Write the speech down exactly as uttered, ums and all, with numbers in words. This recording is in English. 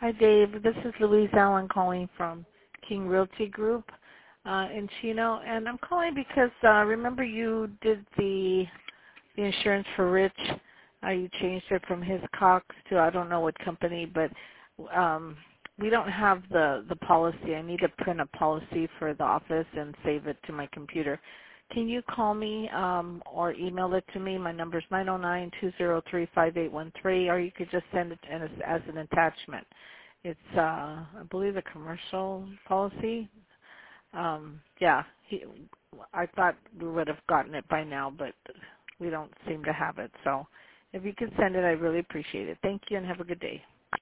Hi, Dave. This is Louise Allen calling from King Realty Group uh, in Chino, and I'm calling because uh, remember you did the the insurance for Rich. Uh, you changed it from his Cox to I don't know what company, but um, we don't have the the policy. I need to print a policy for the office and save it to my computer. Can you call me um, or email it to me? My number is nine oh nine, two oh three, five eight one three, or you could just send it as, as an attachment. It's, uh, I believe, a commercial policy. Um, yeah, he, I thought we would have gotten it by now, but we don't seem to have it. So if you could send it, I really appreciate it. Thank you and have a good day.